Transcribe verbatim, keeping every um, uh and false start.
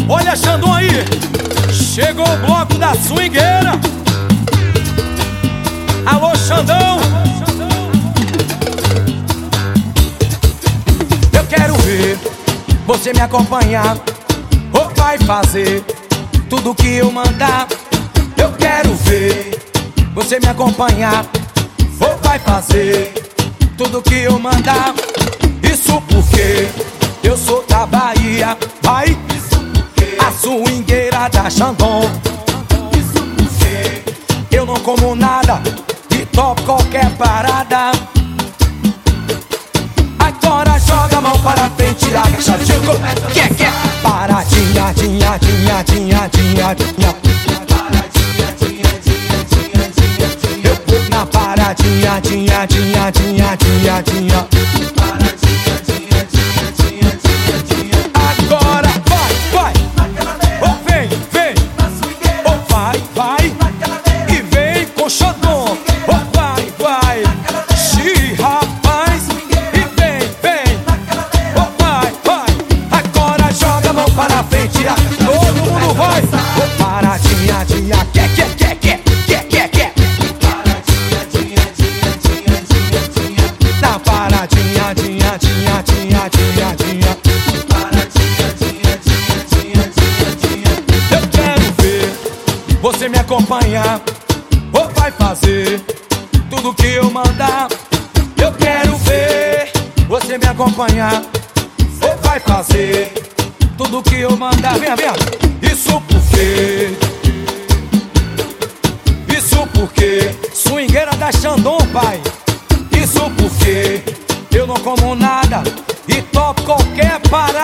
Olha, Xandão aí, chegou o bloco da swingueira. Alô, Xandão. Eu quero ver você me acompanhar, ou vai fazer tudo que eu mandar. Eu quero ver você me acompanhar, ou vai fazer tudo que eu mandar. Isso porque eu sou da Bahia, vai. A swingueira da Xandão. Isso porque eu não como nada e topo qualquer parada. Agora joga a mão para frente, agacha, chegou. Quer, quer? Paradinha, dinha, dinha, dinha, dinha, dinha. Paradinha, dinha, dinha, dinha, dinha, dinha. Eu vou na paradinha, dinha, dinha, dinha, dinha, dinha. Paradinha, dinha, dinha, dinha, dinha, dinha. Agora vai, vai. Oh, vem, vem. Oh, vai, vai. E vem com Xandão. Oh, vai, vai. Xi, rapaz. E vem, vem. Oh, vai, vai. Agora joga a mão para frente. Todo mundo vai. Oh, paradinha, dinha, quer, quer, quer, quer, quer, quer, quer. Paradinha, dinha, dinha, dinha, dinha, dinha. Na paradinha, dinha, dinha, dinha, dinha, dinha. Paradinha, dinha, dinha, dinha, dinha, dinha. Eu quero ver você me acompanhar, ou vai fazer tudo que eu mandar. Eu quero ver você me acompanhar, ou vai fazer tudo que eu mandar. Venha, venha. Isso porque, isso porque swingueira da Xandão, pai. Isso porque eu não como nada e topo qualquer parada.